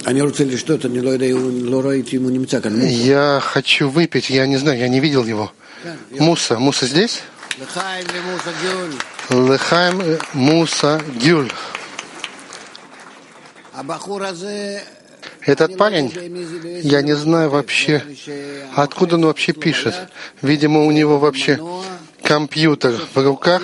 Я хочу выпить, я не знаю, я не видел его. Муса здесь? Лехаим Муса Гюль. Этот парень, я не знаю вообще, откуда он вообще пишет. Видимо, у него вообще компьютер в руках.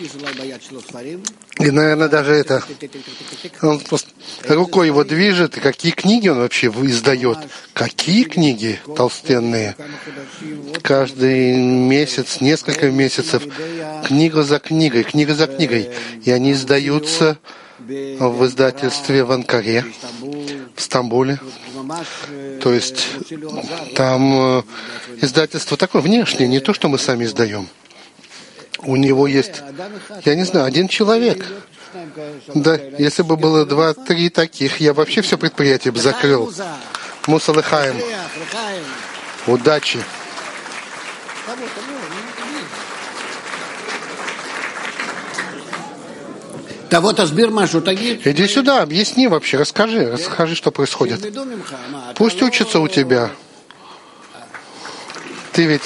И, наверное, даже это... Он просто рукой его движет. И какие книги он вообще издает? Какие книги толстенные? Каждый месяц, несколько месяцев, книга за книгой. И они издаются в издательстве в Анкаре, в Стамбуле. То есть там издательство такое внешнее, не то, что мы сами издаем. У него есть, я не знаю, один человек. Да, если бы было 2-3 таких, я вообще все предприятие бы закрыл. Муса Лехаим. Удачи. Иди сюда, объясни вообще, расскажи, что происходит. Пусть учатся у тебя. Ты ведь...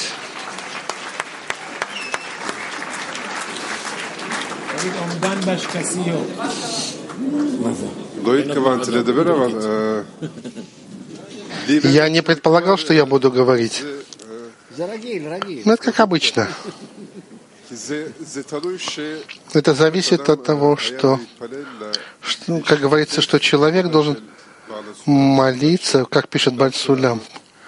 Я не предполагал, что я буду говорить. Ну, это как обычно. Это зависит от того, что, как говорится, что человек должен молиться, как пишет Бааль Сулям.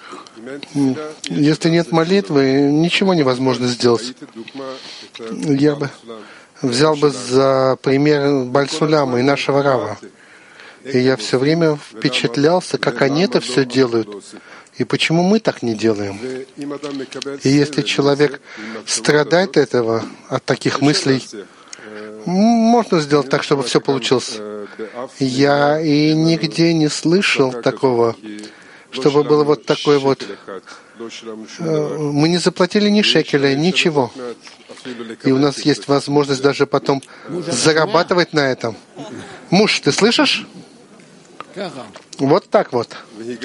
Если нет молитвы, ничего невозможно сделать. Я бы взял бы за пример Бааль Суляма и нашего Рава. И я все время впечатлялся, как они это все делают. И почему мы так не делаем? И если человек страдает от таких мыслей, можно сделать так, чтобы все получилось. Я и нигде не слышал такого, чтобы было вот такое вот. Мы не заплатили ни шекеля, ничего. И у нас есть возможность даже потом зарабатывать на этом. Муж, ты слышишь? Вот так вот.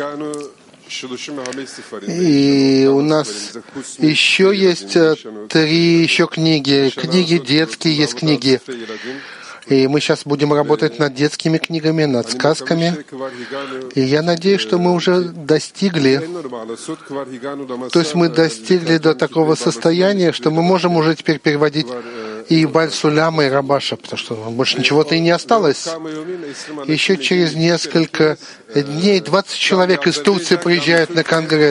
И у нас еще есть 3 книги. Книги детские, есть книги. И мы сейчас будем работать над детскими книгами, над сказками. И я надеюсь, что мы уже достигли, то есть мы достигли до такого состояния, что мы можем уже теперь переводить и Бааль Суляма, и Рабаша, потому что больше ничего-то и не осталось. Еще через несколько дней 20 человек из Турции приезжают на конгресс.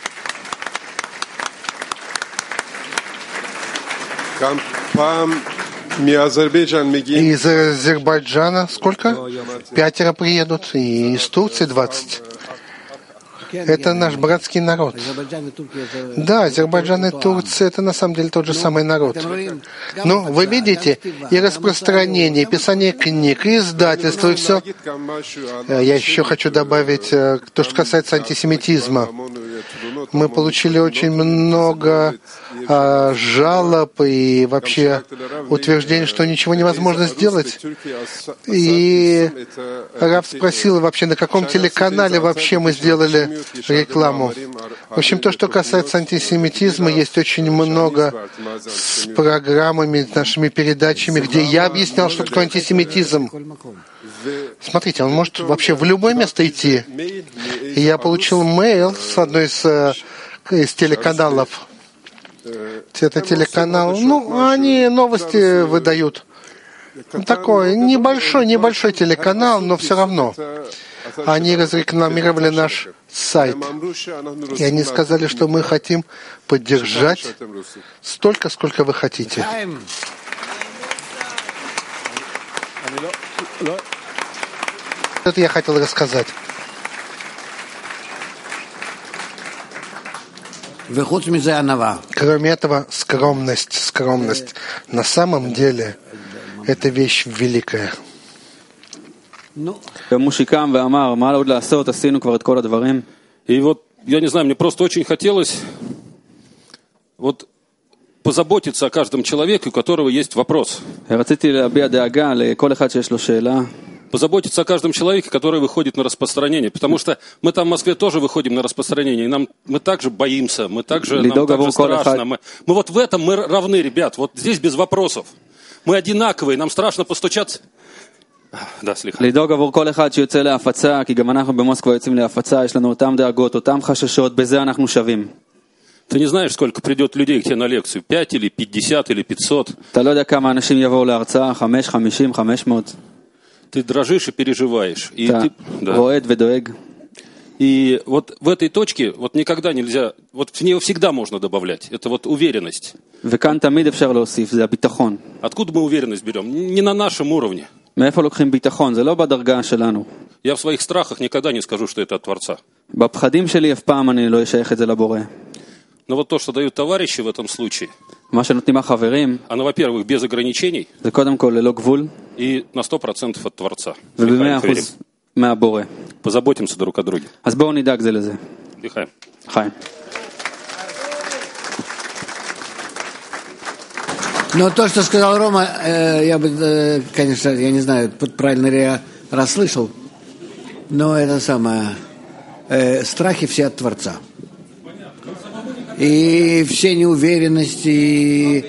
Из Азербайджана сколько? 5 приедут, и из Турции 20. Это наш братский народ. Да, Азербайджан и Турция — это на самом деле тот же самый народ. Но вы видите, и распространение, и писание книг, и издательство, и все. Я еще хочу добавить то, что касается антисемитизма. Мы получили очень много жалоб и вообще утверждений, что ничего невозможно сделать. И Рав спросил вообще, на каком телеканале вообще мы сделали рекламу. В общем, то, что касается антисемитизма, есть очень много с программами, нашими передачами, где я объяснял, что такое антисемитизм. Смотрите, он может вообще в любое место идти. И я получил мейл с одной из телеканалов. Это телеканал, они новости выдают. Такой небольшой телеканал, но все равно. Они разрекламировали наш сайт. И они сказали, что мы хотим поддержать столько, сколько вы хотите. Это я хотел рассказать. Кроме этого, скромность. На самом деле, это вещь великая. И вот, я не знаю, мне просто очень хотелось позаботиться о каждом человеке, у которого есть вопрос. позаботиться о каждом человеке, который выходит на распространение. Потому что мы там в Москве тоже выходим на распространение, и мы также боимся, нам также страшно. Мы вот в этом мы равны, ребят, вот здесь без вопросов. Мы одинаковые, нам страшно постучаться. Да, סליחה. לדאוג עבור כל אחד שיוצא להפצה, כי גם אנחנו במוסקבה יוצאים להפצה, יש לנו אותם דאגות, אותם חששות, בזה אנחנו שווים. Ты не знаешь, сколько придет людей к тебе на лекцию, 5 или 50 или 500. אתה לא יודע כמה אנשים יבואו להרצאה, 5, 50, 500. Ты дрожишь и переживаешь. И אתה רועד ודואג. И вот в этой точке вот никогда нельзя, вот в нее всегда можно добавлять. Это вот уверенность. וכאן תמיד אפשר להוסיף, זה הביטחון. Откуда мы уверенность берем? Не на нашем уровне. מאיפה לוקחים ביטחון? זה לא בדרגה שלנו. Я в своих страхах никогда не скажу, что это от Творца. בפחדים שלי אף פעם אני לא אשייך את זה לבורא. Но вот то, что дают товарищи в этом случае, מה שנותנים החברים, оно, во-первых, без ограничений, זה קודם כל ללא גבול, и на 100% от Творца. וב100% מהבורא. Позаботимся друг о друге. אז בואו נדאג זה לזה. Лихаем. חיים. Но то, что сказал Рома, я бы, конечно, я не знаю, правильно ли я расслышал, но это самое, страхи все от Творца. И все неуверенности,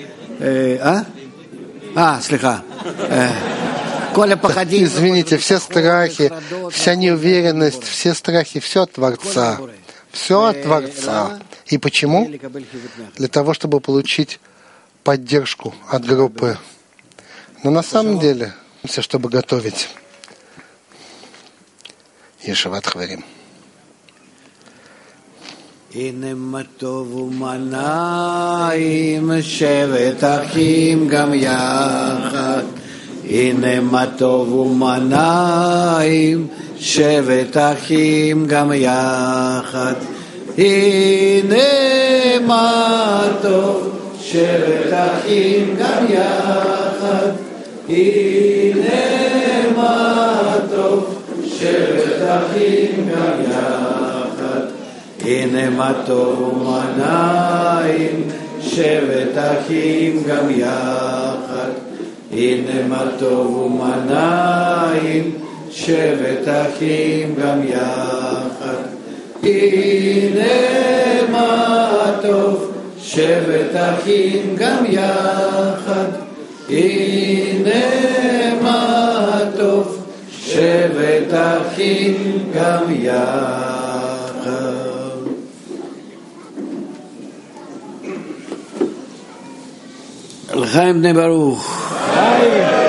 слегка. Коля, походи. Извините, все страхи, вся неуверенность, все страхи, все от Творца. Все от Творца. И почему? Для того, чтобы получить поддержку от группы. Но на самом деле, все, чтобы готовить. Ешават Хаварим. הנה מה טוב ומנעים שבת אחים גם יחד הנה מה טוב ומנעים שבת אחים גם יחד הנה מה טוב שבת אחים גם יחד הנה מה טוב שבת אחים גם יחד הנה מה טוב ומנעים שבת אחים גם יחד הנה מה טוב ומנעים שבת אחים גם יחד הנה מה טוב שבת אחים גם יחד הנה מה טוב שבת אחים גם יחד לחיים בני ברוך.